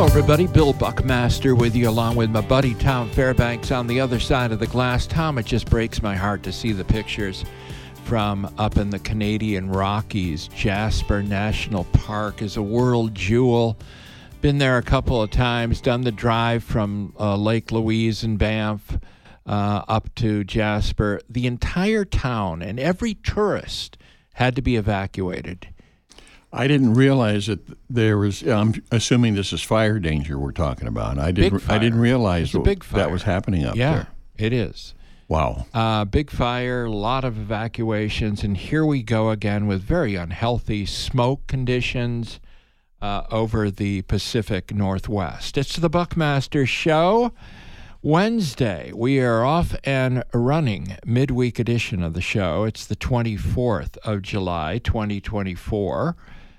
Hello, everybody. Bill Buckmaster with you, along with my buddy Tom Fairbanks on the other side of the glass. Tom, it just breaks my heart to see the pictures from up in the Canadian Rockies. Jasper National Park is a world jewel. Been there a couple of times, done the drive from Lake Louise and Banff up to Jasper. The entire town and every tourist had to be evacuated. I didn't realize that there was. I'm assuming this is fire danger we're talking about. I didn't realize that was happening up there. Yeah, it is. Wow. Big fire, a lot of evacuations, and here we go again with very unhealthy smoke conditions over the Pacific Northwest. It's the Buckmaster Show. Wednesday, we are off and running, midweek edition of the show. It's the 24th of July, 2024.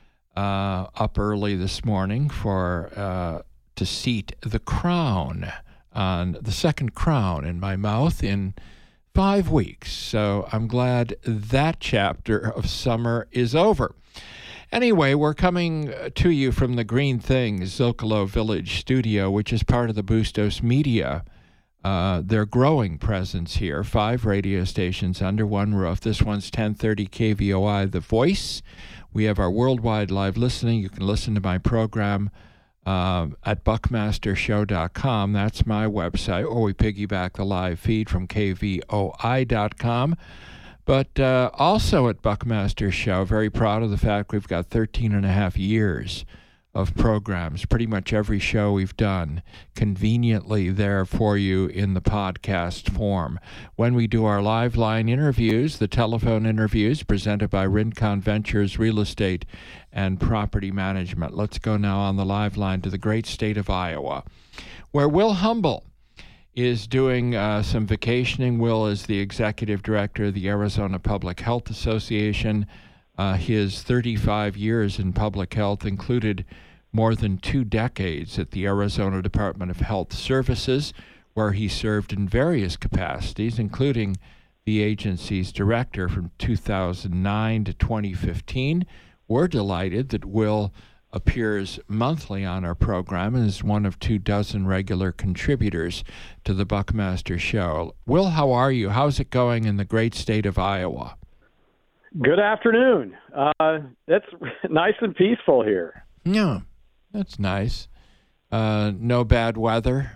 Up early this morning to seat the crown, the second crown in my mouth in 5 weeks. So I'm glad that chapter of summer is over. Anyway, we're coming to you from the Green Things Zocalo Village studio, which is part of the Bustos Media. Their growing presence here, 5 radio stations under one roof. This one's 1030 KVOI, The Voice. We have our worldwide live listening. You can listen to my program at buckmastershow.com. That's my website. Or we piggyback the live feed from kvoi.com. But also at Buckmaster Show, very proud of the fact we've got 13 and a half years of programs. Pretty much every show we've done conveniently there for you in the podcast form. When we do our live line interviews, the telephone interviews presented by Rincon Ventures Real Estate and Property Management. Let's go now on the live line to the great state of Iowa, where Will Humble is doing some vacationing. Will is the executive director of the Arizona Public Health Association. His 35 years in public health included more than 2 decades at the Arizona Department of Health Services, where he served in various capacities, including the agency's director from 2009 to 2015. We're delighted that Will appears monthly on our program and is one of 24 regular contributors to the Buckmaster Show. Will, how are you? How's it going in the great state of Iowa? Good afternoon. It's nice and peaceful here. Yeah, that's nice. No bad weather?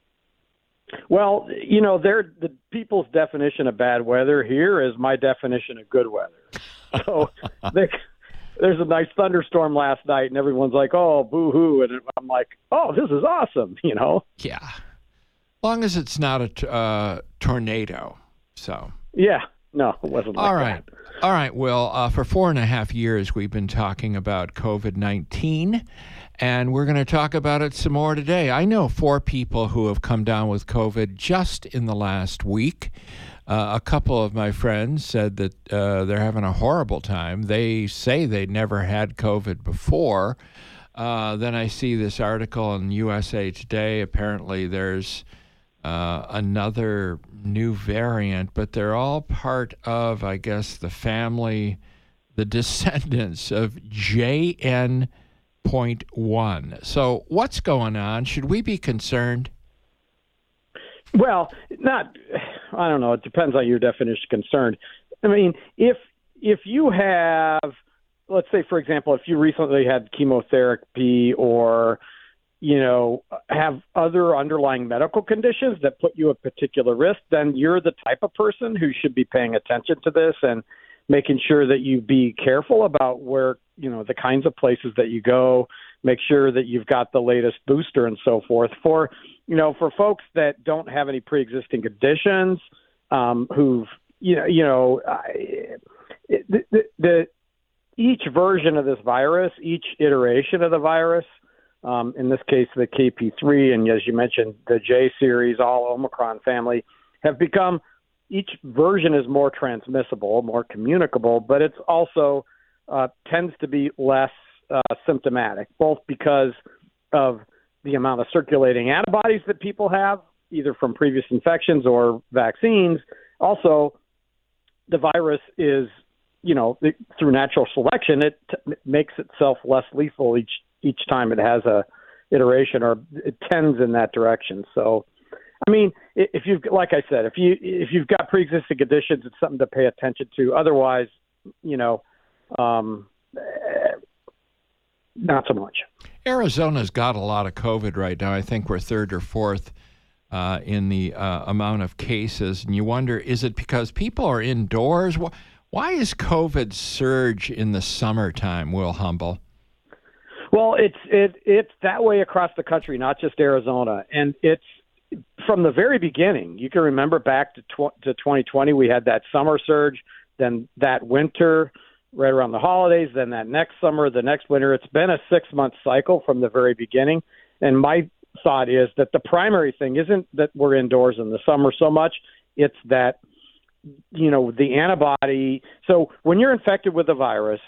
Well, you know, the people's definition of bad weather here is my definition of good weather. So there's a nice thunderstorm last night, and everyone's like, oh, boo-hoo. And I'm like, oh, this is awesome, you know? Yeah. As long as it's not a tornado, so. Yeah. No, it wasn't like that. All right, Will, for 4.5 years, we've been talking about COVID-19, and we're going to talk about it some more today. I know 4 people who have come down with COVID just in the last week. A couple of my friends said that they're having a horrible time. They say they never had COVID before. Then I see this article in USA Today. Apparently there's another new variant, but they're all part of, I guess, the family, the descendants of JN.1. So what's going on? Should we be concerned? Well, I don't know. It depends on your definition of concerned. I mean, if you have, let's say, for example, if you recently had chemotherapy or you know, have other underlying medical conditions that put you at particular risk, then you're the type of person who should be paying attention to this and making sure that you be careful about where, you know, the kinds of places that you go, make sure that you've got the latest booster and so forth. For, you know, for folks that don't have any pre-existing conditions, who've, each version of this virus, each iteration of the virus, in this case, the KP3, and as you mentioned, the J series, all Omicron family, have become, each version is more transmissible, more communicable, but it's also tends to be less symptomatic, both because of the amount of circulating antibodies that people have, either from previous infections or vaccines. Also, the virus is, you know, through natural selection, it makes itself less lethal each time it has a iteration, or it tends in that direction. So, I mean, if you've, like I said, if you've got pre-existing conditions, it's something to pay attention to. Otherwise, not so much. Arizona's got a lot of COVID right now. I think we're third or fourth in the amount of cases. And you wonder, is it because people are indoors? Why is COVID surge in the summertime, Will Humble? Well, it's that way across the country, not just Arizona. And it's from the very beginning. You can remember back to 2020, we had that summer surge, then that winter right around the holidays, then that next summer, the next winter. It's been a 6-month cycle from the very beginning. And my thought is that the primary thing isn't that we're indoors in the summer so much. It's that, the antibody. So when you're infected with the virus,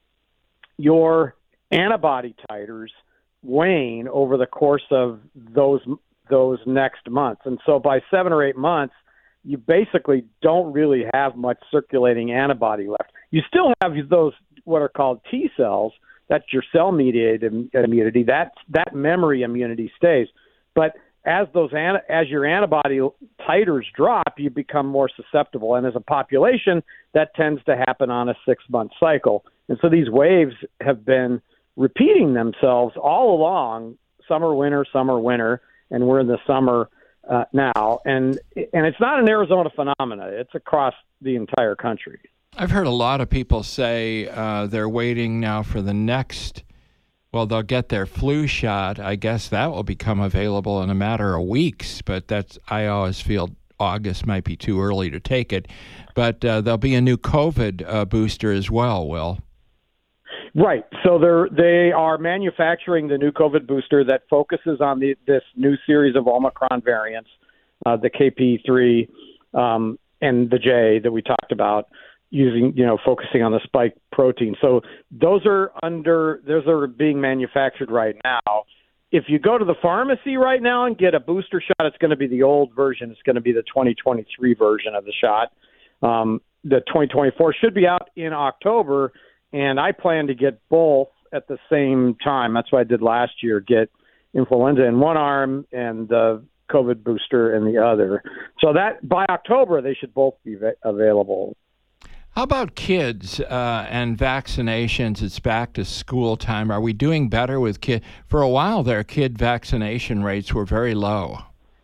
your antibody titers wane over the course of those next months. And so by 7 or 8 months, you basically don't really have much circulating antibody left. You still have those, what are called T cells. That's your cell-mediated immunity. That memory immunity stays. But as your antibody titers drop, you become more susceptible. And as a population, that tends to happen on a 6-month cycle. And so these waves have been repeating themselves all along, summer, winter, and we're in the summer now. And it's not an Arizona phenomenon. It's across the entire country. I've heard a lot of people say they're waiting now for the next, they'll get their flu shot. I guess that will become available in a matter of weeks, but I always feel August might be too early to take it. But there'll be a new COVID booster as well, Will. Right. So they are manufacturing the new COVID booster that focuses on this new series of Omicron variants, the KP3 and the J that we talked about, focusing on the spike protein. So those are being manufactured right now. If you go to the pharmacy right now and get a booster shot, it's going to be the old version. It's going to be the 2023 version of the shot. The 2024 should be out in October. And I plan to get both at the same time. That's what I did last year, get influenza in one arm and the COVID booster in the other. So that by October, they should both be available. How about kids and vaccinations? It's back to school time. Are we doing better with kids? For a while there, kid vaccination rates were very low.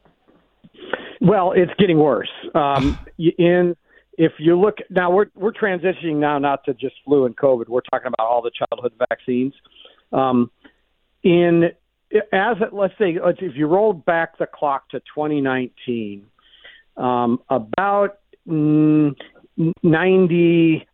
Well, it's getting worse. If you look now, we're transitioning now not to just flu and COVID. We're talking about all the childhood vaccines. Let's say if you roll back the clock to 2019, about 94%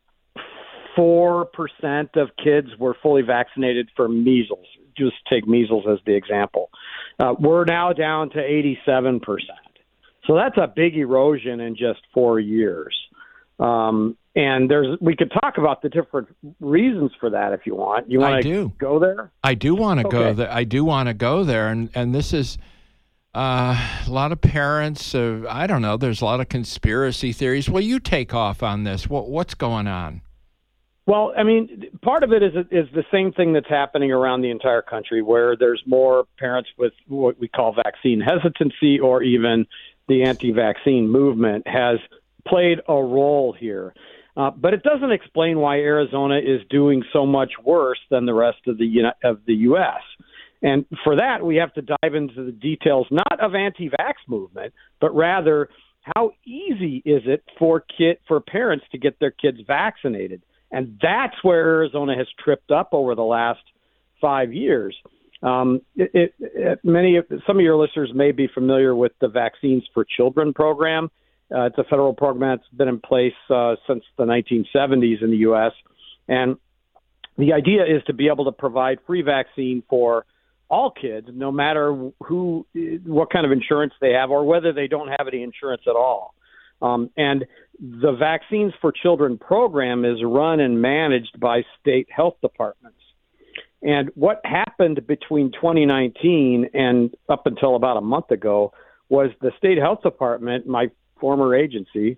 of kids were fully vaccinated for measles. Just take measles as the example. We're now down to 87%. So that's a big erosion in just 4 years. And we could talk about the different reasons for that if you want. You want to go there? I do want to go there. I do want to go there. And this is a lot of parents. I don't know. There's a lot of conspiracy theories. Well, you take off on this. What's going on? Well, I mean, part of it is the same thing that's happening around the entire country, where there's more parents with what we call vaccine hesitancy, or even the anti-vaccine movement has played a role here. But it doesn't explain why Arizona is doing so much worse than the rest of the U.S. And for that, we have to dive into the details, not of anti-vax movement, but rather how easy is it for parents to get their kids vaccinated. And that's where Arizona has tripped up over the last 5 years. Some of your listeners may be familiar with the Vaccines for Children program. It's a federal program that's been in place since the 1970s in the U.S. And the idea is to be able to provide free vaccine for all kids, no matter what kind of insurance they have or whether they don't have any insurance at all. And the Vaccines for Children program is run and managed by state health departments. And what happened between 2019 and up until about a month ago was the state health department, my former agency,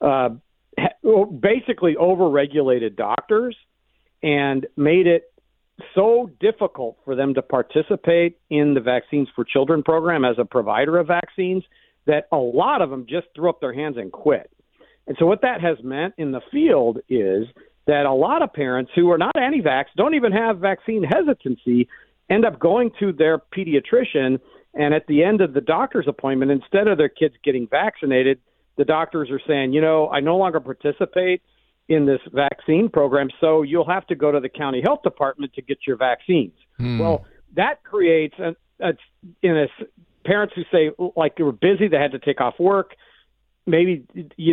basically overregulated doctors and made it so difficult for them to participate in the Vaccines for Children program as a provider of vaccines that a lot of them just threw up their hands and quit. And so what that has meant in the field is that a lot of parents who are not anti-vax, don't even have vaccine hesitancy, end up going to their pediatrician, and at the end of the doctor's appointment, instead of their kids getting vaccinated, the doctors are saying, I no longer participate in this vaccine program, so you'll have to go to the county health department to get your vaccines. Well, that creates parents who say, like, they were busy, they had to take off work, maybe,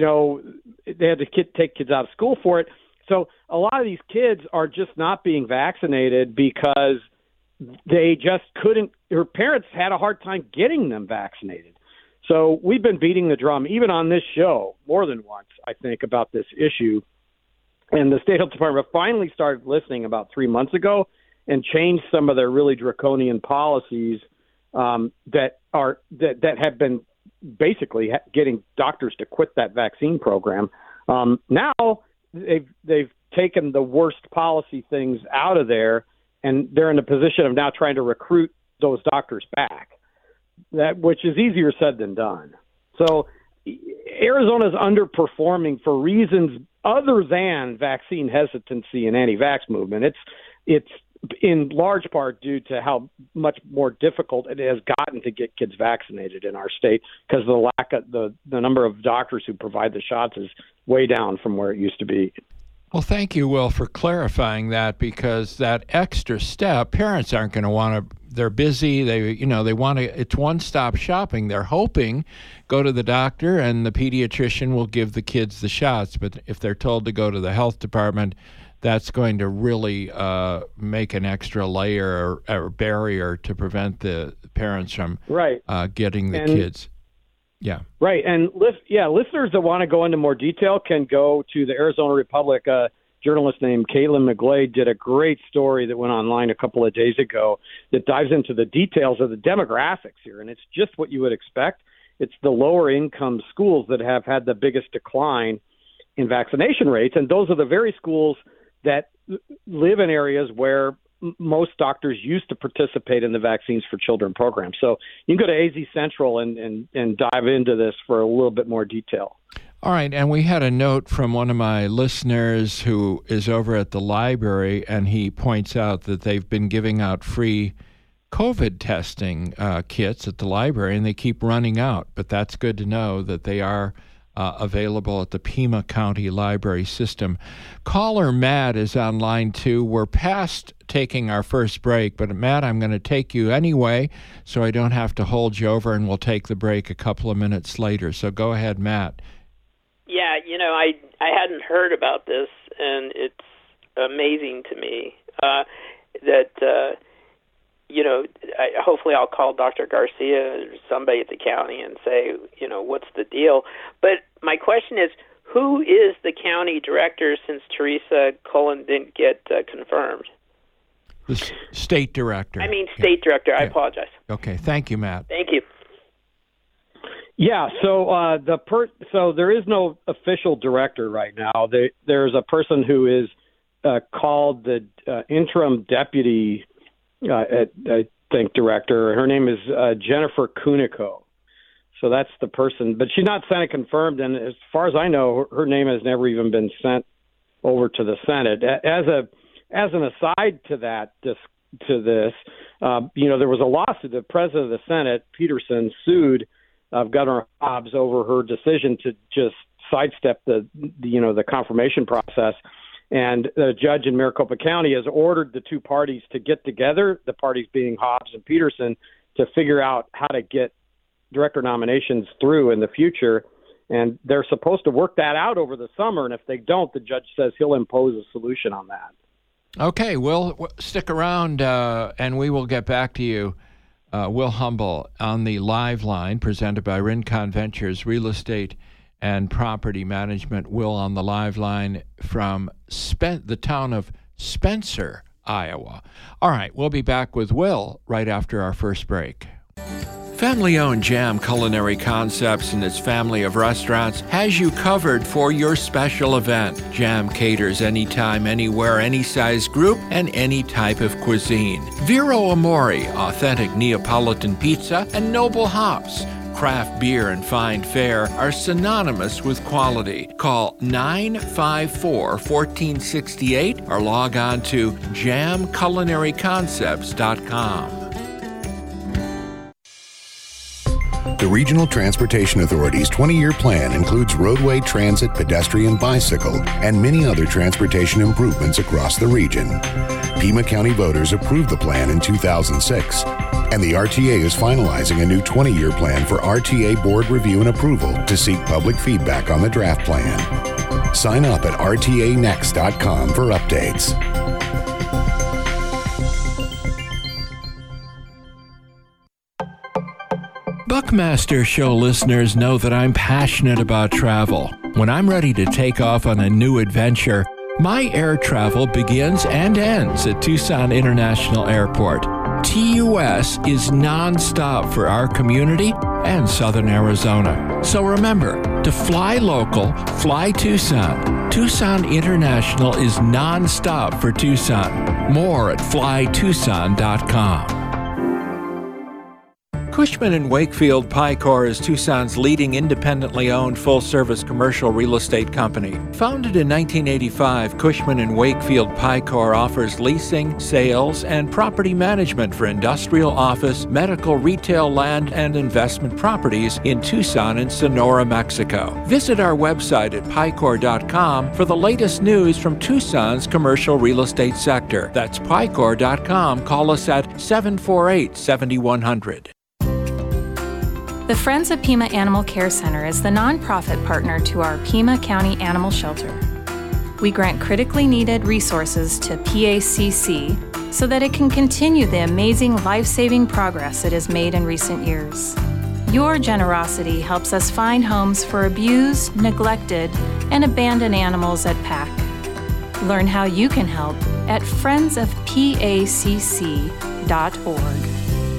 they had to take kids out of school for it. So a lot of these kids are just not being vaccinated because they just couldn't, their parents had a hard time getting them vaccinated. So we've been beating the drum, even on this show, more than once, I think, about this issue. And the State Health Department finally started listening about 3 months ago and changed some of their really draconian policies that have been basically getting doctors to quit that vaccine program. Now they've taken the worst policy things out of there, and they're in a position of now trying to recruit those doctors back, which is easier said than done. So Arizona's underperforming for reasons other than vaccine hesitancy and anti-vax movement. It's in large part due to how much more difficult it has gotten to get kids vaccinated in our state, because the lack of the number of doctors who provide the shots is way down from where it used to be. Well, thank you, Will, for clarifying that, because that extra step, parents aren't going to want to, they're busy, they want to, it's one-stop shopping. They're hoping, go to the doctor and the pediatrician will give the kids the shots. But if they're told to go to the health department, that's going to really make an extra layer or barrier to prevent the parents from getting the kids. Yeah. Right. And listeners that want to go into more detail can go to the Arizona Republic. A journalist named Caitlin McGlade did a great story that went online a couple of days ago that dives into the details of the demographics here. And it's just what you would expect. It's the lower income schools that have had the biggest decline in vaccination rates. And those are the very schools that live in areas where most doctors used to participate in the Vaccines for Children program. So you can go to AZ Central and dive into this for a little bit more detail. All right, and we had a note from one of my listeners who is over at the library, and he points out that they've been giving out free COVID testing kits at the library, and they keep running out. But that's good to know that they are available at the Pima County Library System. Caller Matt is on line 2. We're past taking our first break, but Matt, I'm going to take you anyway, so I don't have to hold you over, and we'll take the break a couple of minutes later. So go ahead, Matt. Yeah, I hadn't heard about this, and it's amazing to me that hopefully I'll call Dr. Garcia or somebody at the county and say, what's the deal? But my question is, who is the county director since Teresa Cullen didn't get confirmed? The state director. State director. I apologize. Okay. Thank you, Matt. Thank you. Yeah. So so there is no official director right now. There's a person who is called the interim deputy I think director. Her name is Jennifer Cunico. So that's the person, but she's not Senate confirmed, and as far as I know, her name has never even been sent over to the Senate. As an aside to that, there was a lawsuit. The president of the Senate, Peterson, sued Governor Hobbs over her decision to just sidestep the confirmation process. And the judge in Maricopa County has ordered the two parties to get together, the parties being Hobbs and Peterson, to figure out how to get director nominations through in the future. And they're supposed to work that out over the summer. And if they don't, the judge says he'll impose a solution on that. Okay, we'll stick around and we will get back to you, Will Humble, on the live line presented by Rincon Ventures Real Estate and Property Management. Will on the live line from the town of Spencer, Iowa. All right, we'll be back with Will right after our first break. Family-owned Jam Culinary Concepts and its family of restaurants has you covered for your special event. Jam caters anytime, anywhere, any size group, and any type of cuisine. Vero Amore, authentic Neapolitan pizza, and Noble Hops. Craft beer and fine fare are synonymous with quality. Call 954-1468 or log on to jamculinaryconcepts.com. The Regional Transportation Authority's 20-year plan includes roadway, transit, pedestrian, bicycle, and many other transportation improvements across the region. Pima County voters approved the plan in 2006, and the RTA is finalizing a new 20-year plan for RTA board review and approval to seek public feedback on the draft plan. Sign up at rtanext.com for updates. Buckmaster Show listeners know that I'm passionate about travel. When I'm ready to take off on a new adventure, my air travel begins and ends at Tucson International Airport. TUS is nonstop for our community and Southern Arizona. So remember, to fly local, fly Tucson. Tucson International is nonstop for Tucson. More at flytucson.com. Cushman & Wakefield Picor is Tucson's leading independently owned full-service commercial real estate company. Founded in 1985, Cushman & Wakefield Picor offers leasing, sales, and property management for industrial, office, medical, retail, land, and investment properties in Tucson and Sonora, Mexico. Visit our website at picor.com for the latest news from Tucson's commercial real estate sector. That's picor.com. Call us at 748-7100. The Friends of Pima Animal Care Center is the nonprofit partner to our Pima County Animal Shelter. We grant critically needed resources to PACC so that it can continue the amazing life-saving progress it has made in recent years. Your generosity helps us find homes for abused, neglected, and abandoned animals at PAC. Learn how you can help at friendsofpacc.org.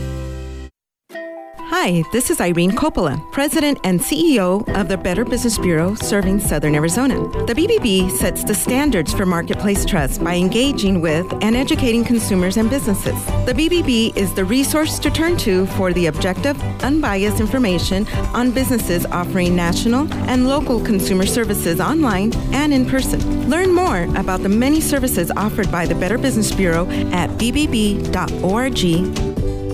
Hi, this is Irene Coppola, President and CEO of the Better Business Bureau serving Southern Arizona. The BBB sets the standards for marketplace trust by engaging with and educating consumers and businesses. The BBB is the resource to turn to for the objective, unbiased information on businesses offering national and local consumer services online and in person. Learn more about the many services offered by the Better Business Bureau at bbb.org.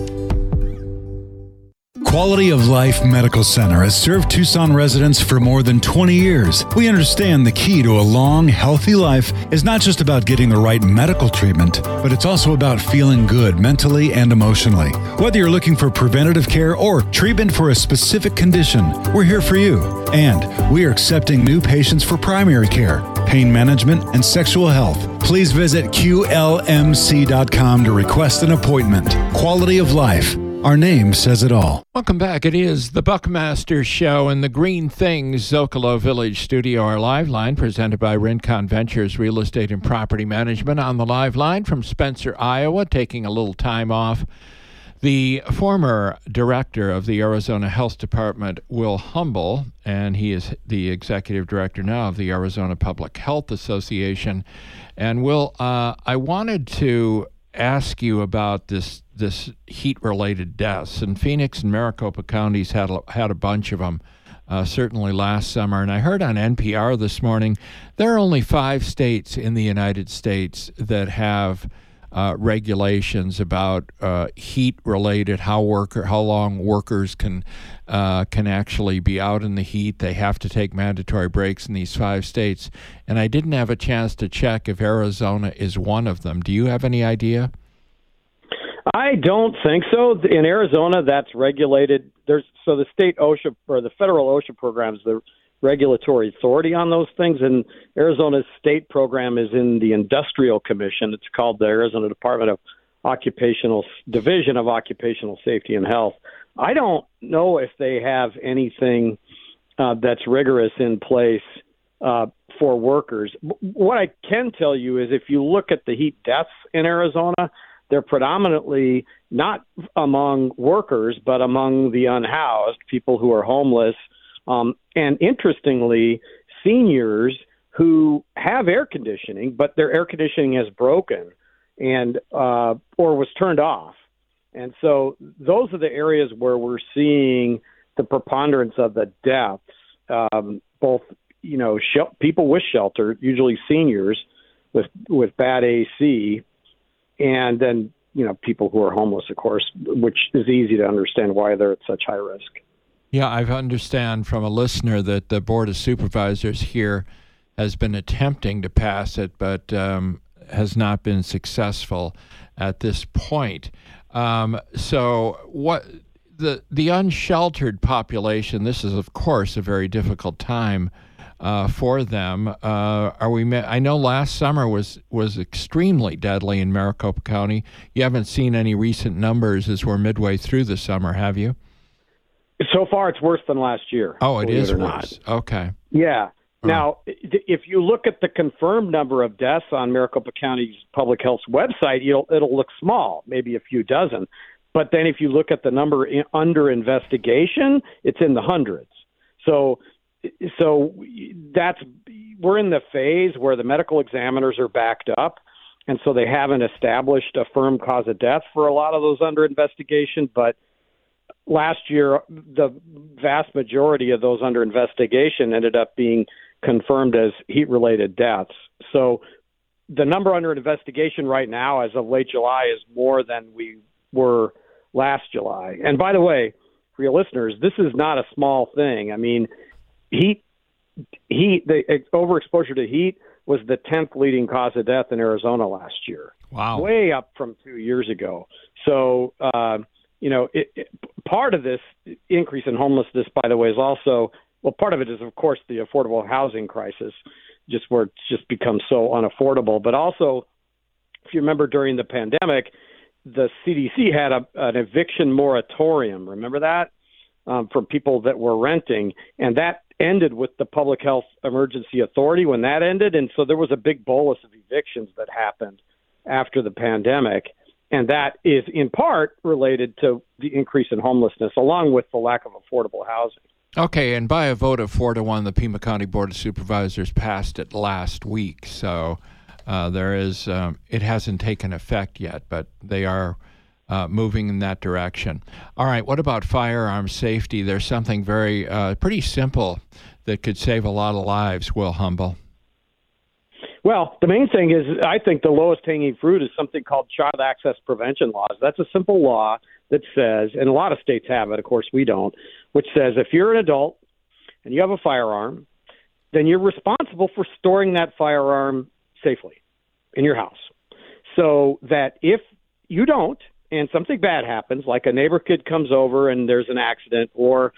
Quality of Life Medical Center has served Tucson residents for more than 20 years. We understand the key to a long, healthy life is not just about getting the right medical treatment, but it's also about feeling good mentally and emotionally. Whether you're looking for preventative care or treatment for a specific condition, we're here for you. And we are accepting new patients for primary care, pain management, and sexual health. Please visit QLMC.com to request an appointment. Quality of Life. Our name says it all. Welcome back. It is the Buckmaster Show in the Green Things Zocalo Village studio. Our live line presented by Rincon Ventures Real Estate and Property Management. On the live line from Spencer, Iowa, taking a little time off, the former director of the Arizona Health Department, Will Humble, and he is the executive director now of the Arizona Public Health Association. And Will, I wanted to ask you about this heat-related deaths. And Phoenix and Maricopa counties had a bunch of them, certainly last summer. And I heard on NPR this morning there are only 5 states in the United States that have regulations about heat-related, how long workers can actually be out in the heat. They have to take mandatory breaks in these 5 states. And I didn't have a chance to check if Arizona is one of them. Do you have any idea? I don't think so. In Arizona, that's regulated. The state OSHA or the federal OSHA program is the regulatory authority on those things, and Arizona's state program is in the Industrial Commission. It's called the Arizona Department of Division of Occupational Safety and Health. I don't know if they have anything that's rigorous in place for workers. What I can tell you is if you look at the heat deaths in Arizona, they're predominantly not among workers, but among the unhoused, people who are homeless, and interestingly, seniors who have air conditioning, but their air conditioning has broken and or was turned off. And so those are the areas where we're seeing the preponderance of the deaths, both, people with shelter, usually seniors with bad AC, and then, people who are homeless, of course, which is easy to understand why they're at such high risk. Yeah, I understand from a listener that the Board of Supervisors here has been attempting to pass it, but has not been successful at this point. So what the unsheltered population, this is, of course, a very difficult time for them. I know last summer was extremely deadly in Maricopa County. You haven't seen any recent numbers as we're midway through the summer, have you? So far, it's worse than last year. Oh, it is worse. Okay. Yeah. Now, if you look at the confirmed number of deaths on Maricopa County's public health's website, it'll look small, maybe a few dozen. But then if you look at the number under investigation, it's in the hundreds. So we're in the phase where the medical examiners are backed up, and so they haven't established a firm cause of death for a lot of those under investigation. But last year, the vast majority of those under investigation ended up being confirmed as heat-related deaths. So the number under investigation right now, as of late July, is more than we were last July. And by the way, for your listeners, this is not a small thing. I mean, the overexposure to heat was the 10th leading cause of death in Arizona last year. Wow. Way up from 2 years ago. So, part of this increase in homelessness, by the way, is also, part of it is, of course, the affordable housing crisis, just where it's just become so unaffordable. But also, if you remember during the pandemic, the CDC had an eviction moratorium. Remember that? For people that were renting. And that ended with the Public Health Emergency Authority when that ended. And so there was a big bolus of evictions that happened after the pandemic. And that is in part related to the increase in homelessness, along with the lack of affordable housing. Okay, and by a vote of 4-1, the Pima County Board of Supervisors passed it last week. So it hasn't taken effect yet, but they are moving in that direction. All right, what about firearm safety? There's something pretty simple that could save a lot of lives, Will Humble. Well, the main thing is, I think the lowest hanging fruit is something called child access prevention laws. That's a simple law that says, and a lot of states have it, of course we don't, which says if you're an adult and you have a firearm, then you're responsible for storing that firearm safely in your house. So that if you don't, and something bad happens, like a neighbor kid comes over and there's an accident, or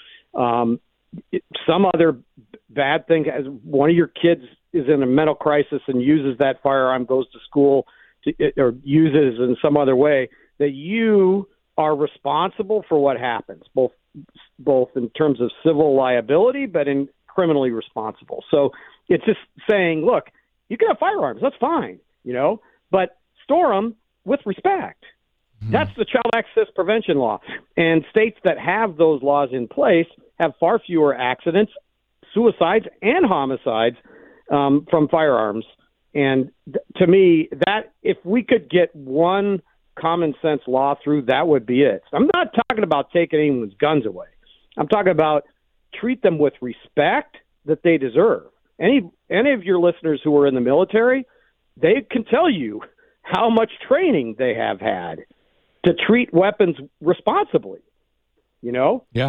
some other bad thing, as one of your kids is in a mental crisis and uses that firearm, goes to school, or uses in some other way, that you are responsible for what happens, both in terms of civil liability, but in criminally responsible. So it's just saying, look, you can have firearms, that's fine, but store them with respect. Mm-hmm. That's the child access prevention law. And states that have those laws in place have far fewer accidents, suicides, and homicides from firearms. And to me, that if we could get one common sense law through, that would be it. I'm not talking about taking anyone's guns away. I'm talking about treat them with respect that they deserve. Any of your listeners who are in the military, they can tell you how much training they have had to treat weapons responsibly, Yeah.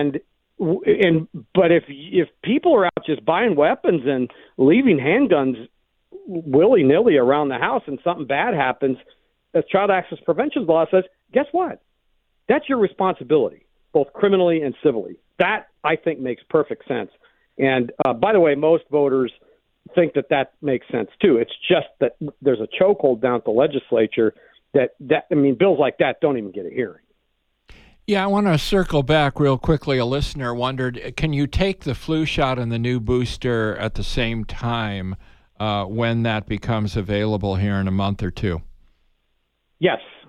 But if people are out just buying weapons and leaving handguns willy-nilly around the house and something bad happens, as child access prevention law says, guess what? That's your responsibility, both criminally and civilly. That, I think, makes perfect sense. And by the way, most voters think that makes sense too. It's just that there's a chokehold down at the legislature that bills like that don't even get a hearing. Yeah, I want to circle back real quickly. A listener wondered, can you take the flu shot and the new booster at the same time when that becomes available here in a month or two? Yes,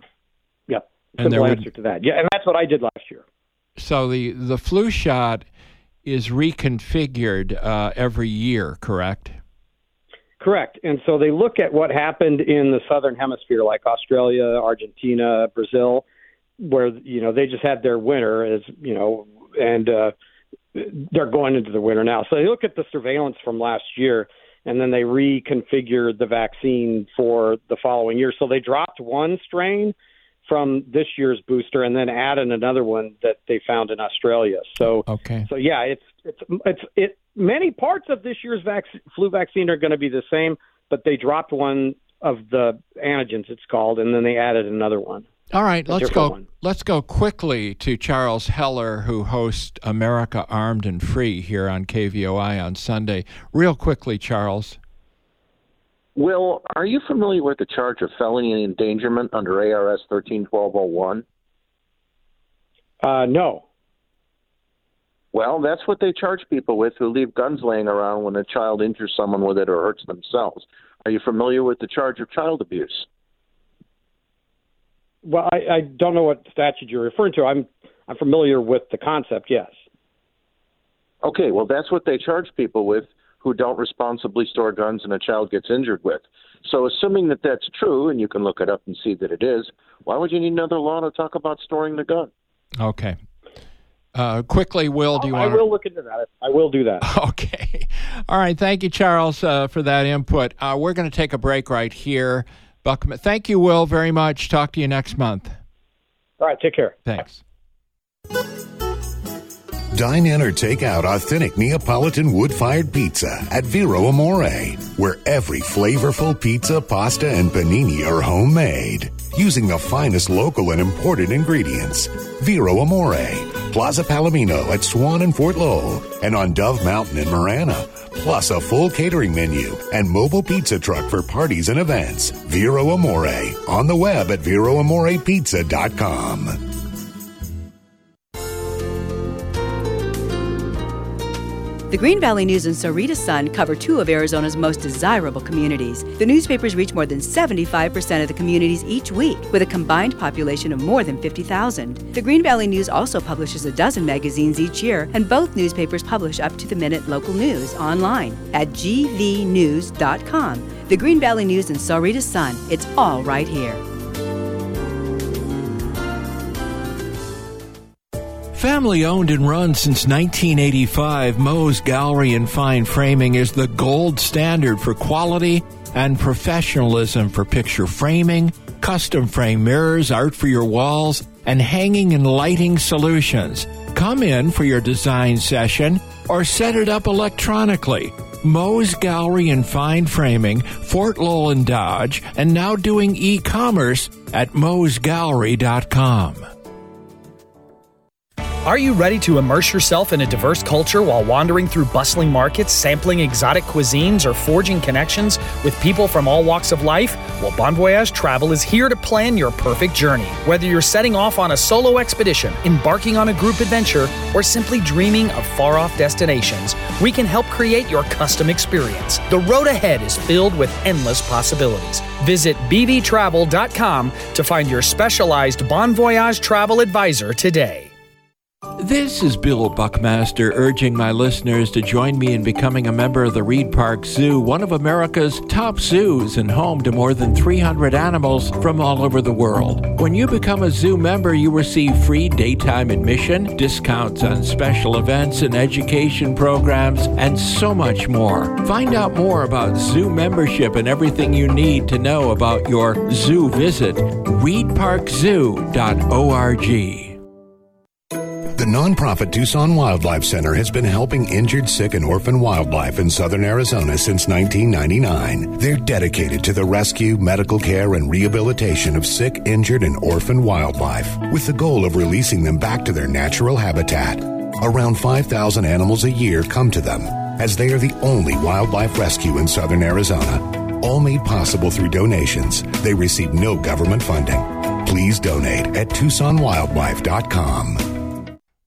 Simple answer to that. Yeah, and that's what I did last year. So the flu shot is reconfigured every year, correct? Correct. And so they look at what happened in the southern hemisphere, like Australia, Argentina, Brazil, where, they just had their winter, and they're going into the winter now. So they look at the surveillance from last year, and then they reconfigured the vaccine for the following year. So they dropped one strain from this year's booster and then added another one that they found in Australia. So, okay. So yeah, it's many parts of this year's flu vaccine are going to be the same, but they dropped one of the antigens, it's called, and then they added another one. All right, let's go quickly to Charles Heller, who hosts America Armed and Free here on KVOI on Sunday. Real quickly, Charles. Will, are you familiar with the charge of felony endangerment under ARS 13-1201? No. Well, that's what they charge people with who leave guns laying around when a child injures someone with it or hurts themselves. Are you familiar with the charge of child abuse? Well, I don't know what statute you're referring to. I'm familiar with the concept, yes. Okay, well, that's what they charge people with who don't responsibly store guns and a child gets injured with. So assuming that that's true, and you can look it up and see that it is, why would you need another law to talk about storing the gun? Okay. Quickly, Will, do you want to... I will look into that. I will do that. Okay. All right. Thank you, Charles, for that input. We're going to take a break right here. Thank you, Will, very much. Talk to you next month. All right. Take care. Thanks. Dine in or take out authentic Neapolitan wood-fired pizza at Vero Amore, where every flavorful pizza, pasta, and panini are homemade, using the finest local and imported ingredients. Vero Amore, Plaza Palomino at Swan and Fort Lowell, and on Dove Mountain in Marana, plus a full catering menu and mobile pizza truck for parties and events. Vero Amore, on the web at VeroAmorePizza.com. The Green Valley News and Sahuarita Sun cover two of Arizona's most desirable communities. The newspapers reach more than 75% of the communities each week, with a combined population of more than 50,000. The Green Valley News also publishes a dozen magazines each year, and both newspapers publish up-to-the-minute local news online at gvnews.com. The Green Valley News and Sahuarita Sun, it's all right here. Family owned and run since 1985, Moe's Gallery and Fine Framing is the gold standard for quality and professionalism for picture framing, custom frame mirrors, art for your walls, and hanging and lighting solutions. Come in for your design session or set it up electronically. Moe's Gallery and Fine Framing, Fort Lowell and Dodge, and now doing e-commerce at moesgallery.com. Are you ready to immerse yourself in a diverse culture while wandering through bustling markets, sampling exotic cuisines, or forging connections with people from all walks of life? Well, Bon Voyage Travel is here to plan your perfect journey. Whether you're setting off on a solo expedition, embarking on a group adventure, or simply dreaming of far-off destinations, we can help create your custom experience. The road ahead is filled with endless possibilities. Visit bvtravel.com to find your specialized Bon Voyage travel advisor today. This is Bill Buckmaster urging my listeners to join me in becoming a member of the Reed Park Zoo, one of America's top zoos and home to more than 300 animals from all over the world. When you become a zoo member, you receive free daytime admission, discounts on special events and education programs, and so much more. Find out more about zoo membership and everything you need to know about your zoo visit. reedparkzoo.org. The nonprofit Tucson Wildlife Center has been helping injured, sick, and orphan wildlife in southern Arizona since 1999. They're dedicated to the rescue, medical care, and rehabilitation of sick, injured, and orphan wildlife, with the goal of releasing them back to their natural habitat. Around 5,000 animals a year come to them, as they are the only wildlife rescue in southern Arizona. All made possible through donations. They receive no government funding. Please donate at TucsonWildlife.com.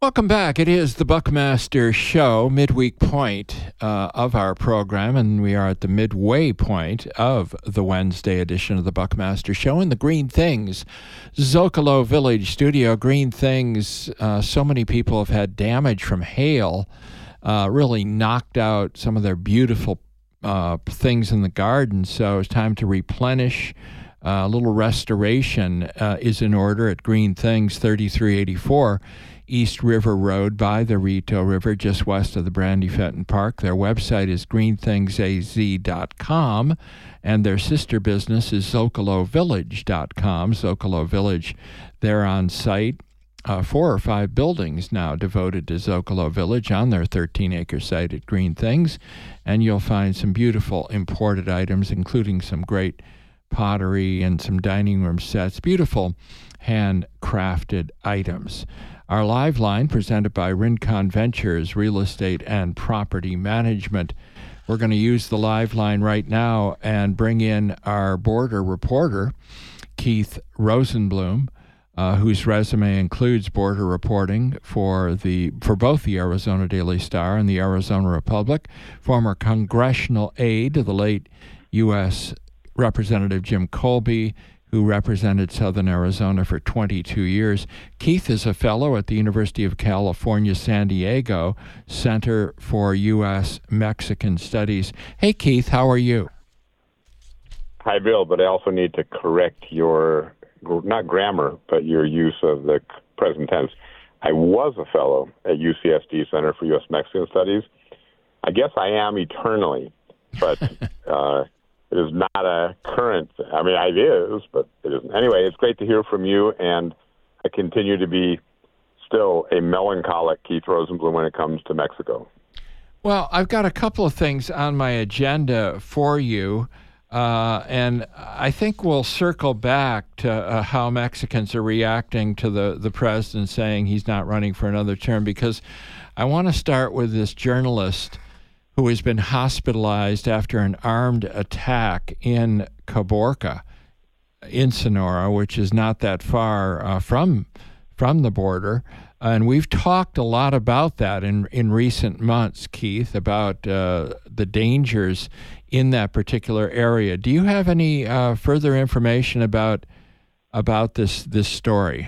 Welcome back. It is the Buckmaster Show, midweek point of our program, and we are at the midway point of the Wednesday edition of the Buckmaster Show in the Green Things Zocalo Village studio. Green Things, so many people have had damage from hail, really knocked out some of their beautiful things in the garden, so it's time to replenish. A little restoration is in order at Green Things, 3384 East River Road by the Rito River, just west of the Brandy Fenton Park. Their website is greenthingsaz.com, and their sister business is zocalovillage.com. Zocalo Village, they're on site. 4 or 5 buildings now devoted to Zocalo Village on their 13-acre site at Green Things, and you'll find some beautiful imported items, including some great pottery and some dining room sets, beautiful handcrafted items. Our live line presented by Rincon Ventures Real Estate and Property Management. We're going to use the live line right now and bring in our border reporter, Keith Rosenblum, whose resume includes border reporting for both the Arizona Daily Star and the Arizona Republic, former congressional aide to the late U.S. Representative Jim Colby, who represented Southern Arizona for 22 years. Keith is a fellow at the University of California, San Diego Center for U.S.-Mexican Studies. Hey, Keith, how are you? Hi, Bill, but I also need to correct your, not grammar, but your use of the present tense. I was a fellow at UCSD Center for U.S.-Mexican Studies. I guess I am eternally, but... it is not a current, it is, but it isn't. Anyway, it's great to hear from you, and I continue to be still a melancholic Keith Rosenblum when it comes to Mexico. Well, I've got a couple of things on my agenda for you, and I think we'll circle back to how Mexicans are reacting to the president saying he's not running for another term, because I want to start with this journalist who has been hospitalized after an armed attack in Caborca, in Sonora, which is not that far from the border. And we've talked a lot about that in recent months, Keith, about the dangers in that particular area. Do you have any further information about this story?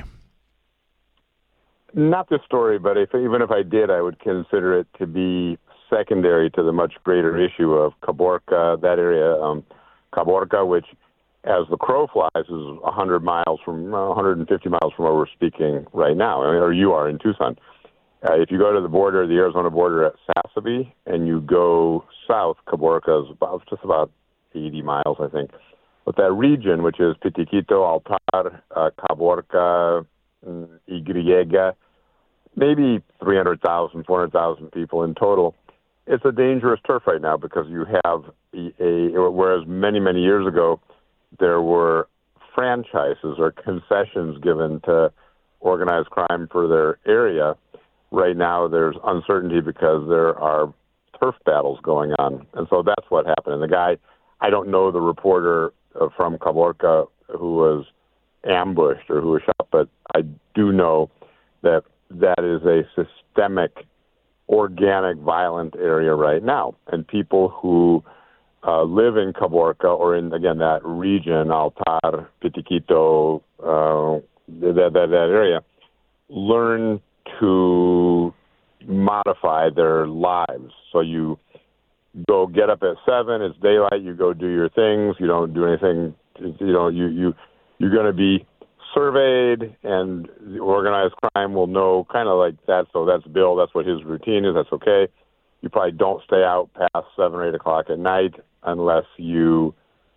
Not this story, but even if I did, I would consider it to be secondary to the much greater issue of Caborca, that area, Caborca, which, as the crow flies, is 150 miles from where we're speaking right now, or you are in Tucson. If you go to the border, the Arizona border at Sasabe, and you go south, Caborca is just about 80 miles, I think. But that region, which is Pitiquito, Altar, Caborca, Y, maybe 300,000, 400,000 people in total. It's a dangerous turf right now because you have whereas many, many years ago, there were franchises or concessions given to organized crime for their area. Right now, there's uncertainty because there are turf battles going on. And so that's what happened. And the guy, I don't know the reporter from Caborca who was ambushed or who was shot, but I do know that is a systemic, organic, violent area right now. And people who live in Caborca or in, again, that region, Altar, Pitiquito, that area, learn to modify their lives. So you go get up at 7, it's daylight, you go do your things, you don't do anything, you're going to be surveyed, and the organized crime will know kind of like that. So that's Bill. That's what his routine is. That's okay. You probably don't stay out past 7 or 8 o'clock at night unless you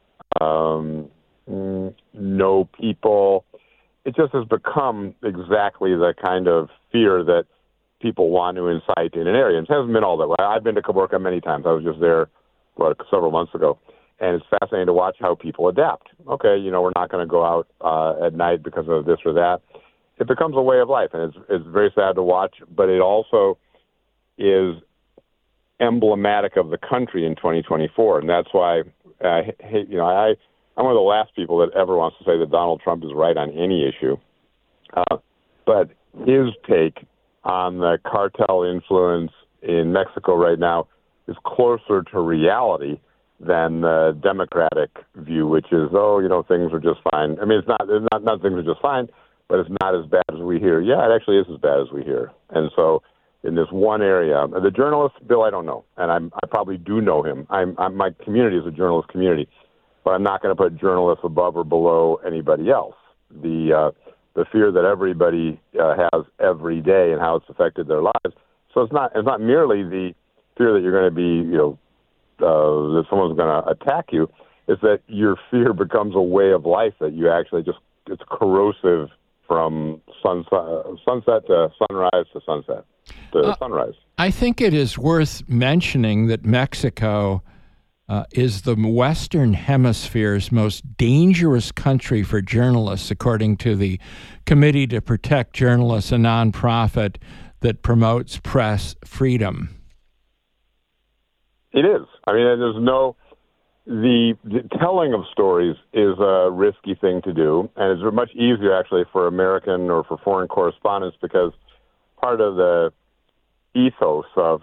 know people. It just has become exactly the kind of fear that people want to incite in an area. It hasn't been all that way. I've been to Caborca many times. I was just there several months ago. And it's fascinating to watch how people adapt. Okay, we're not going to go out at night because of this or that. It becomes a way of life, and it's very sad to watch, but it also is emblematic of the country in 2024, and that's why I'm one of the last people that ever wants to say that Donald Trump is right on any issue. But his take on the cartel influence in Mexico right now is closer to reality than the Democratic view, which is, things are just fine. I mean, it's not things are just fine, but it's not as bad as we hear. Yeah, it actually is as bad as we hear. And so in this one area, the journalist, Bill, I don't know, and I probably do know him. My community is a journalist community, but I'm not going to put journalists above or below anybody else. The fear that everybody has every day and how it's affected their lives. So it's not merely the fear that you're going to be, that someone's going to attack you. It's that your fear becomes a way of life that you actually it's corrosive from sunset to sunrise to sunset to sunrise. I think it is worth mentioning that Mexico is the Western Hemisphere's most dangerous country for journalists, according to the Committee to Protect Journalists, a nonprofit that promotes press freedom. It is. I mean, the telling of stories is a risky thing to do, and it's much easier actually for American or for foreign correspondents, because part of the ethos of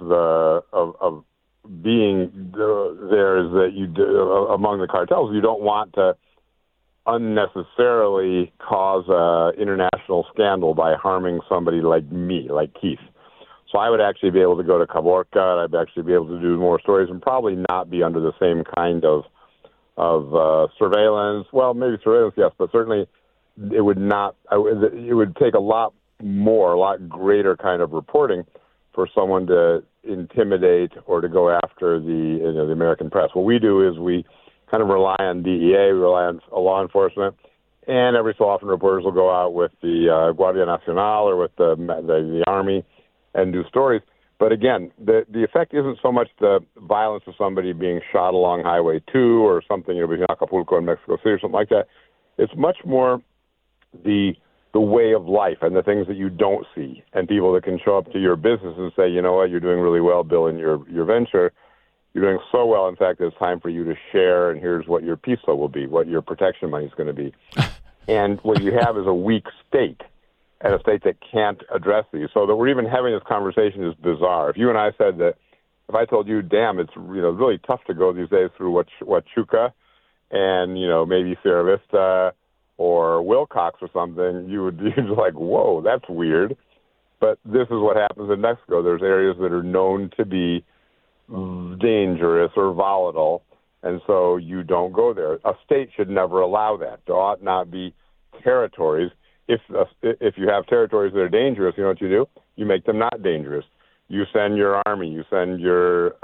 being there is that you do, among the cartels, you don't want to unnecessarily cause an international scandal by harming somebody like me, like Keith. So I would actually be able to go to Caborca, I'd actually be able to do more stories and probably not be under the same kind of surveillance. Well, maybe surveillance, yes, but certainly it would not. It would take a lot greater kind of reporting for someone to intimidate or to go after the American press. What we do is we kind of rely on DEA, we rely on law enforcement, and every so often reporters will go out with the Guardia Nacional or with the Army and do stories. But again, the effect isn't so much the violence of somebody being shot along Highway 2 or something, between Acapulco and Mexico City or something like that. It's much more the way of life and the things that you don't see, and people that can show up to your business and say, you know what, you're doing really well, Bill, in your venture. You're doing so well, in fact, it's time for you to share, and here's what your piso will be, what your protection money is going to be. And what you have is a weak state, and a state that can't address these. So that we're even having this conversation is bizarre. If you and I said that, if I told you, damn, it's really tough to go these days through Huachuca and maybe Sierra Vista or Wilcox or something, you'd be like, whoa, that's weird. But this is what happens in Mexico. There's areas that are known to be dangerous or volatile, and so you don't go there. A state should never allow that. There ought not be territories. If you have territories that are dangerous, you know what you do? You make them not dangerous. You send your army. You send your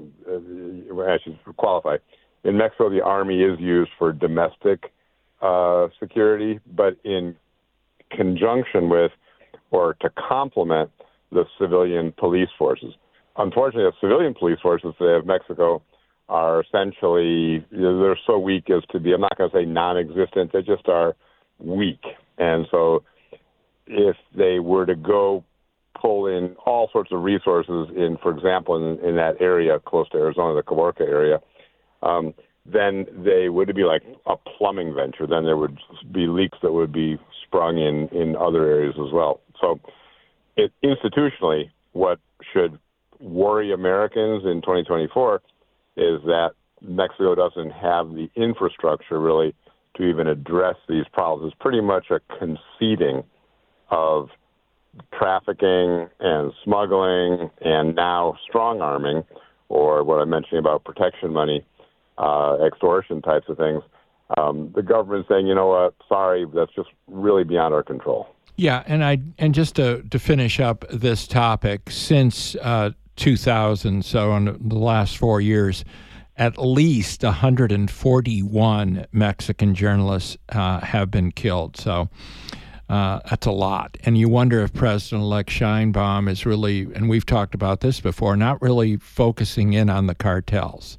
I should qualify. In Mexico, the army is used for domestic security, but in conjunction with or to complement the civilian police forces. Unfortunately, the civilian police forces today of Mexico are essentially, they're so weak as to be, I'm not going to say non-existent, they just are weak. And so if they were to go pull in all sorts of resources in, for example, in that area close to Arizona, the Caborca area, then they would be like a plumbing venture. Then there would be leaks that would be sprung in other areas as well. So institutionally, what should worry Americans in 2024 is that Mexico doesn't have the infrastructure really to even address these problems. It's pretty much a conceding of trafficking and smuggling and now strong-arming, or what I mentioned about protection money, extortion types of things. The government's saying, you know what, sorry, that's just really beyond our control. Yeah, and just to finish up this topic, since 2000, so in the last 4 years, at least 141 Mexican journalists have been killed. So that's a lot. And you wonder if President-elect Sheinbaum is really, and we've talked about this before, not really focusing in on the cartels.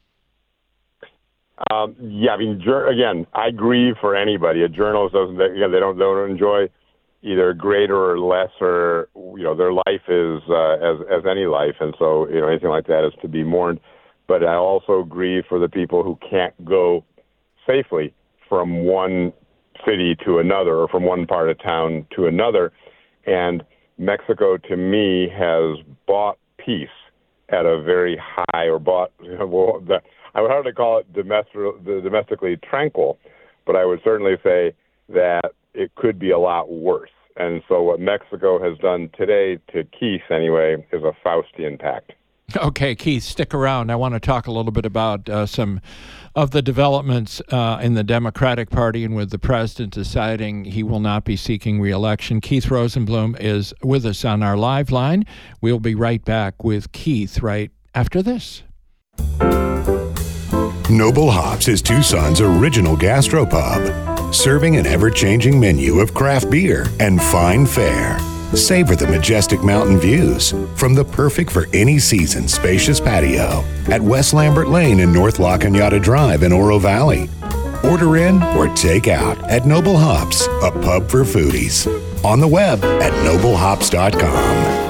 Yeah, I mean, again, I grieve for anybody. A journalist they don't enjoy either greater or lesser. Their life is as any life, and so anything like that is to be mourned. But I also grieve for the people who can't go safely from one city to another or from one part of town to another. And Mexico, to me, has bought peace at a very high, or bought, well, I would hardly call it domestically tranquil, but I would certainly say that it could be a lot worse. And so what Mexico has done today, to Keith anyway, is a Faustian pact. Okay, Keith, stick around. I want to talk a little bit about some of the developments in the Democratic Party and with the president deciding he will not be seeking re-election. Keith Rosenblum is with us on our live line. We'll be right back with Keith right after this. Noble Hops is Tucson's original gastropub, serving an ever-changing menu of craft beer and fine fare. Savor the majestic mountain views from the perfect for any season spacious patio at West Lambert Lane and North La Cañada Drive in Oro Valley. Order in or take out at Noble Hops, a pub for foodies. On the web at noblehops.com.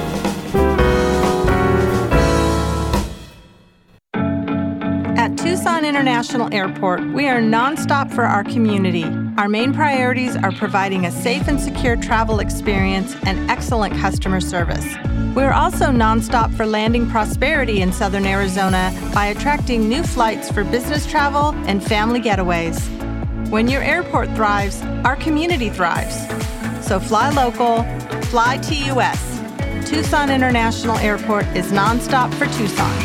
At Tucson International Airport, we are nonstop for our community. Our main priorities are providing a safe and secure travel experience and excellent customer service. We are also nonstop for landing prosperity in Southern Arizona by attracting new flights for business travel and family getaways. When your airport thrives, our community thrives. So fly local, fly TUS. Tucson International Airport is nonstop for Tucson.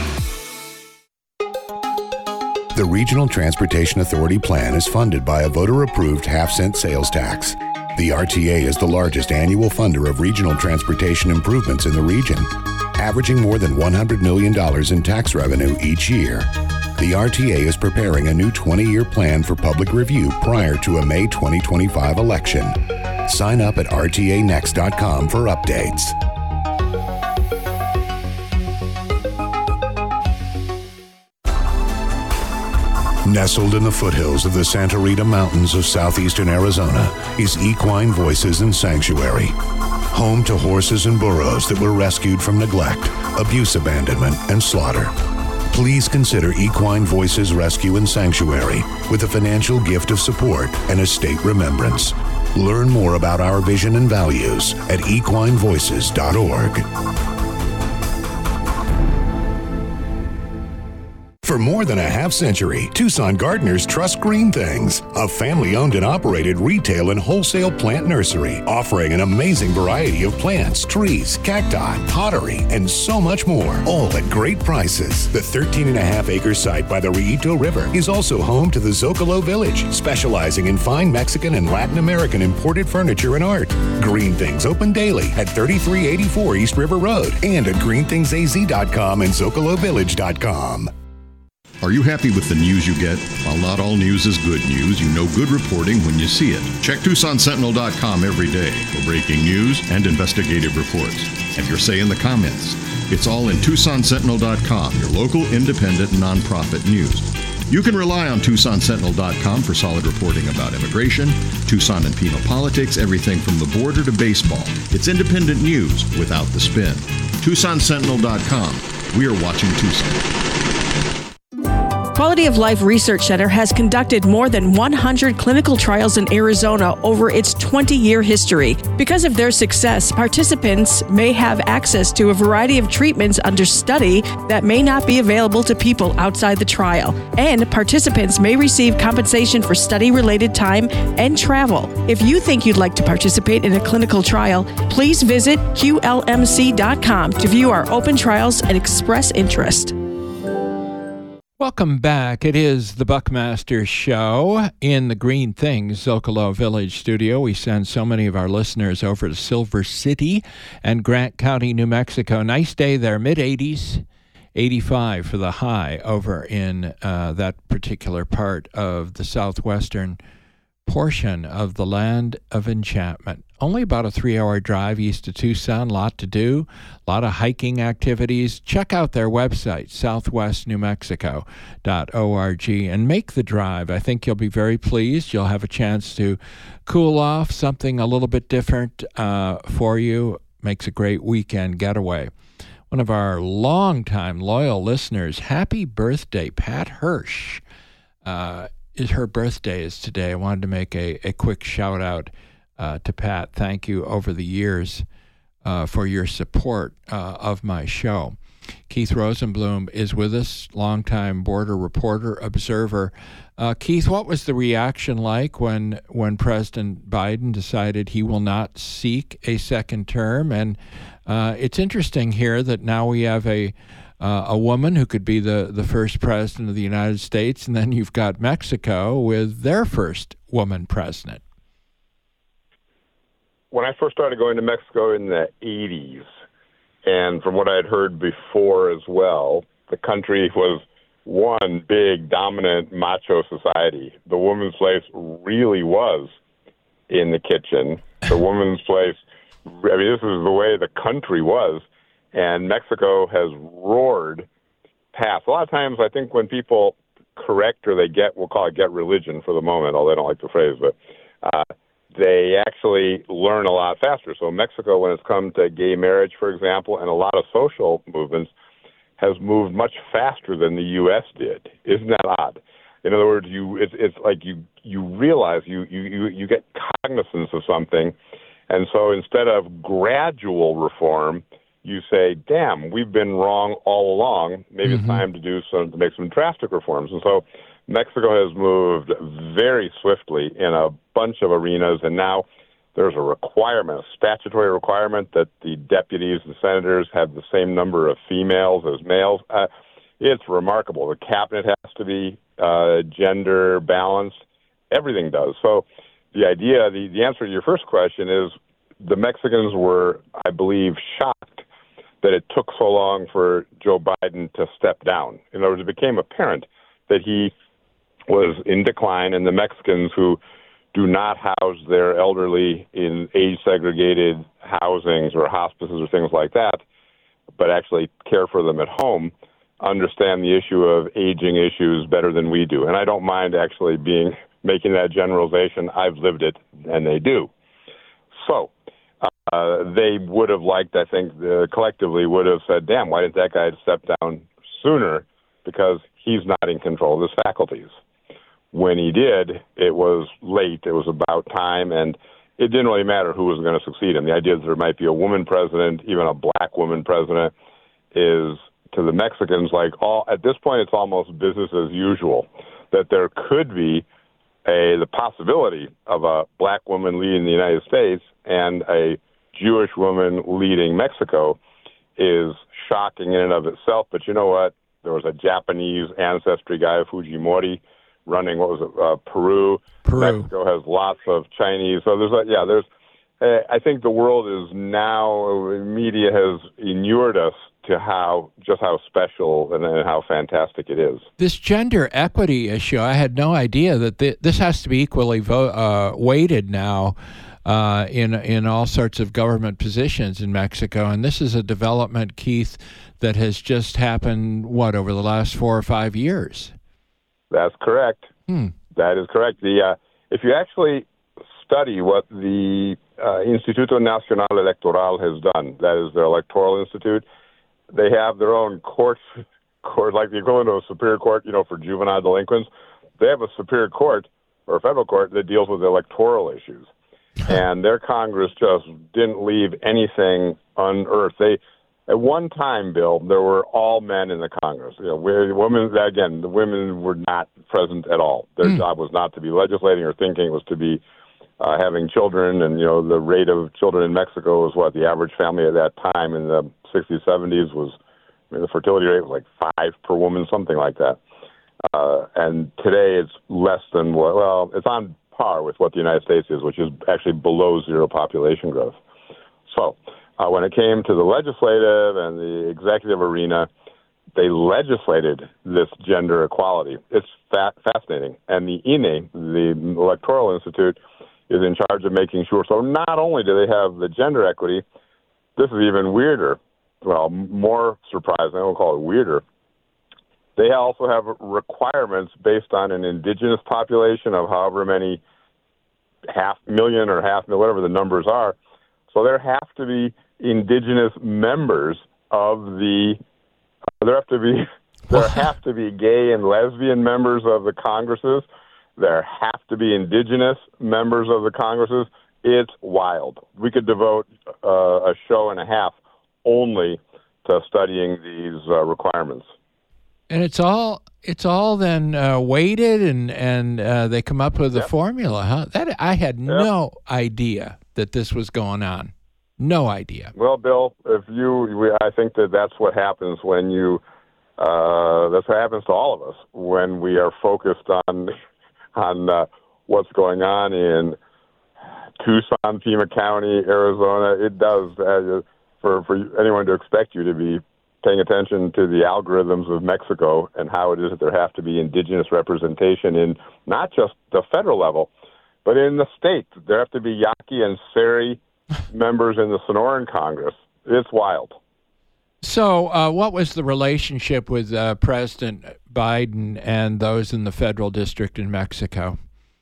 The Regional Transportation Authority plan is funded by a voter-approved half-cent sales tax. The RTA is the largest annual funder of regional transportation improvements in the region, averaging more than $100 million in tax revenue each year. The RTA is preparing a new 20-year plan for public review prior to a May 2025 election. Sign up at rtanext.com for updates. Nestled in the foothills of the Santa Rita Mountains of southeastern Arizona is Equine Voices and Sanctuary. Home to horses and burros that were rescued from neglect, abuse, abandonment, and slaughter. Please consider Equine Voices Rescue and Sanctuary with a financial gift of support and estate remembrance. Learn more about our vision and values at equinevoices.org. For more than a half-century, Tucson gardeners trust Green Things, a family-owned and operated retail and wholesale plant nursery offering an amazing variety of plants, trees, cacti, pottery, and so much more, all at great prices. The 13.5-acre site by the Rillito River is also home to the Zocalo Village, specializing in fine Mexican and Latin American imported furniture and art. Green Things open daily at 3384 East River Road and at greenthingsaz.com and zocalovillage.com. Are you happy with the news you get? While not all news is good news, you know good reporting when you see it. Check TucsonSentinel.com every day for breaking news and investigative reports. Have your say in the comments. It's all in TucsonSentinel.com, your local independent nonprofit news. You can rely on TucsonSentinel.com for solid reporting about immigration, Tucson and Pima politics, everything from the border to baseball. It's independent news without the spin. TucsonSentinel.com. We are watching Tucson. Quality of Life Research Center has conducted more than 100 clinical trials in Arizona over its 20-year history. Because of their success, participants may have access to a variety of treatments under study that may not be available to people outside the trial. And participants may receive compensation for study-related time and travel. If you think you'd like to participate in a clinical trial, please visit QLMC.com to view our open trials and express interest. Welcome back. It is the Buckmaster Show in the Green Things Zocalo Village studio. We send so many of our listeners over to Silver City and Grant County, New Mexico. Nice day there, mid-80s, 85 for the high over in that particular part of the southwestern portion of the Land of Enchantment. Only about a 3-hour drive east of Tucson, a lot to do, a lot of hiking activities. Check out their website, southwestnewmexico.org, and make the drive. I think you'll be very pleased. You'll have a chance to cool off, something a little bit different for you. Makes a great weekend getaway. One of our longtime loyal listeners, happy birthday, Pat Hirsch. Her birthday is today. I wanted to make a quick shout out to Pat. Thank you over the years for your support of my show. Keith Rosenblum is with us, longtime border reporter, observer. Keith, what was the reaction like when President Biden decided he will not seek a second term? And it's interesting here that now we have a woman who could be the first president of the United States, and then you've got Mexico with their first woman president. When I first started going to Mexico in the 80s, and from what I had heard before as well, the country was one big, dominant, macho society. The woman's place really was in the kitchen. The woman's place, I mean, this is the way the country was. And Mexico has roared past. A lot of times, I think when people correct or we'll call it get religion for the moment, although I don't like the phrase, but they actually learn a lot faster. So Mexico, when it's come to gay marriage, for example, and a lot of social movements, has moved much faster than the U.S. did. Isn't that odd? In other words, it's like you realize you get cognizance of something, and so instead of gradual reform, you say, "Damn, we've been wrong all along. Maybe it's time to make some drastic reforms." And so Mexico has moved very swiftly in a bunch of arenas, and now there's a statutory requirement that the deputies and senators have the same number of females as males. It's remarkable. The cabinet has to be gender balanced. Everything does. So the idea, the answer to your first question is the Mexicans were, I believe, shocked that it took so long for Joe Biden to step down. In other words, it became apparent that he was in decline, and the Mexicans who do not house their elderly in age-segregated housings or hospices or things like that, but actually care for them at home, understand the issue of aging issues better than we do. And I don't mind actually making that generalization. I've lived it, and they do. So they would have liked, I think, collectively would have said, "Damn, why didn't that guy step down sooner?" Because he's not in control of his faculties. When he did, it was late. It was about time, and it didn't really matter who was going to succeed him. The idea that there might be a woman president, even a black woman president, is to the Mexicans at this point, it's almost business as usual. That there could be the possibility of a black woman leading the United States and a Jewish woman leading Mexico is shocking in and of itself. But you know what? There was a Japanese ancestry guy, Fujimori, running Peru. Mexico has lots of Chinese. So I think the world is now, media has inured us to how special and how fantastic it is. This gender equity issue, I had no idea that this has to be equally weighted now in all sorts of government positions in Mexico. And this is a development, Keith, that has just happened, over the last 4 or 5 years? That's correct. That is correct. If you actually study what the Instituto Nacional Electoral has done, that is their electoral institute, they have their own court like the equivalent of a superior court, for juvenile delinquents. They have a superior court or a federal court that deals with electoral issues. And their Congress just didn't leave anything unearthed. At one time, Bill, there were all men in the Congress. The women were not present at all. Their job was not to be legislating or thinking. It was to be having children. And, the rate of children in Mexico was the average family at that time in the 60s, 70s the fertility rate was 5 per woman, something like that. And today it's less than it's on par with what the United States is, which is actually below zero population growth. So when it came to the legislative and the executive arena, they legislated this gender equality. It's fascinating. And the INE, the Electoral Institute, is in charge of making sure. So not only do they have the gender equity, this is even weirder. Well, more surprising, I won't call it weirder. They also have requirements based on an indigenous population of however many 500,000 or 500,000, whatever the numbers are. So there have to be indigenous members of there have to be gay and lesbian members of the Congresses. There have to be indigenous members of the Congresses. It's wild. We could devote a show and a half only to studying these requirements. And it's all then weighted, and they come up with a formula, huh? That I had no idea that this was going on. No idea. Well, Bill, I think that's what happens when you. That's what happens to all of us when we are focused on what's going on in Tucson, Pima County, Arizona. It does for anyone to expect you to be paying attention to the algorithms of Mexico and how it is that there have to be indigenous representation in not just the federal level, but in the state. There have to be Yaqui and Seri members in the Sonoran Congress. It's wild. So what was the relationship with President Biden and those in the federal district in Mexico?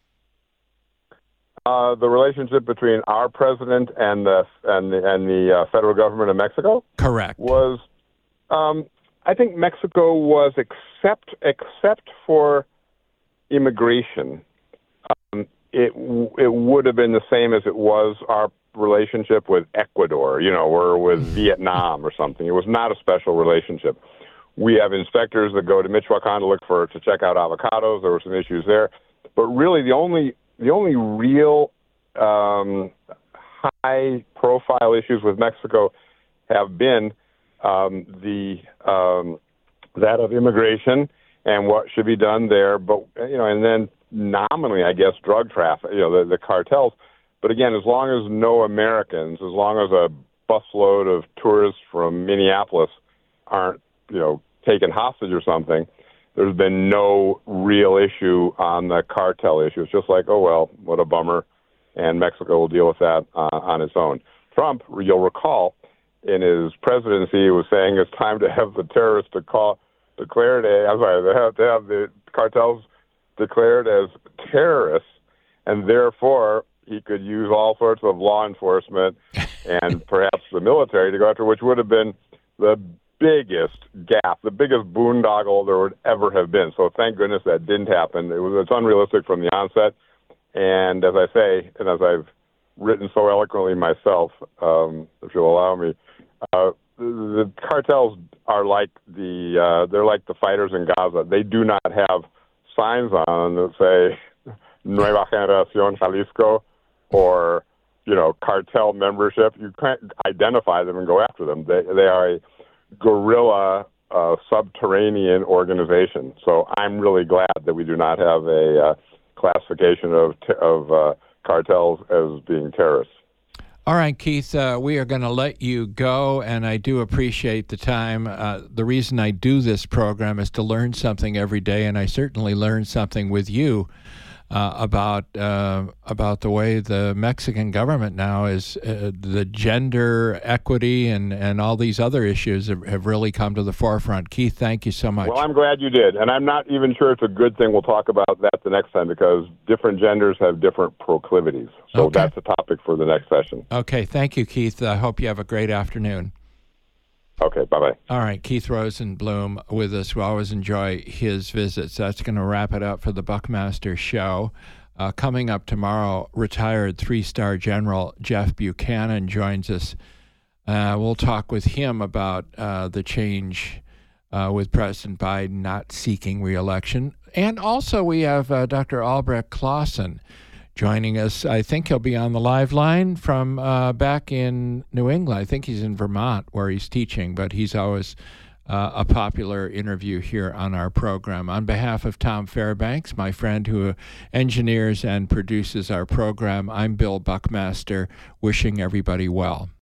The relationship between our president and the federal government of Mexico? Correct. Was I think Mexico was except for immigration. It would have been the same as it was our relationship with Ecuador, or with Vietnam or something. It was not a special relationship. We have inspectors that go to Michoacan to check out avocados. There were some issues there, but really the only real high profile issues with Mexico have been that of immigration and what should be done there, but and then nominally, I guess, drug traffic, the cartels. But again, as long as no Americans, as long as a busload of tourists from Minneapolis aren't, taken hostage or something, there's been no real issue on the cartel issue. It's just like, oh, well, what a bummer, and Mexico will deal with that on its own. Trump, you'll recall, in his presidency, was saying it's time to have the terrorists to have the cartels declared as terrorists, and therefore he could use all sorts of law enforcement and perhaps the military to go after, which would have been the biggest gap, the biggest boondoggle there would ever have been. So thank goodness that didn't happen. It's unrealistic from the onset. And as I say, and as I've written so eloquently myself, if you'll allow me, the cartels are like they're like the fighters in Gaza. They do not have signs on that say Nueva Generación Jalisco or cartel membership. You can't identify them and go after them. They are a guerrilla subterranean organization. So I'm really glad that we do not have a classification of cartels as being terrorists. All right, Keith, we are going to let you go, and I do appreciate the time. The reason I do this program is to learn something every day, and I certainly learned something with you about the way the Mexican government now is the gender equity and all these other issues have really come to the forefront. Keith, thank you so much. Well, I'm glad you did, and I'm not even sure it's a good thing. We'll talk about that the next time because different genders have different proclivities. So That's a topic for the next session. Okay, thank you, Keith. I hope you have a great afternoon. Okay, bye-bye. All right, Keith Rosenblum with us. We always enjoy his visits. That's going to wrap it up for the Buckmaster Show. Coming up tomorrow, retired 3-star General Jeff Buchanan joins us. We'll talk with him about the change with President Biden not seeking re-election. And also we have Dr. Albrecht Clausen joining us. I think he'll be on the live line from back in New England. I think he's in Vermont where he's teaching, but he's always a popular interview here on our program. On behalf of Tom Fairbanks, my friend who engineers and produces our program, I'm Bill Buckmaster, wishing everybody well.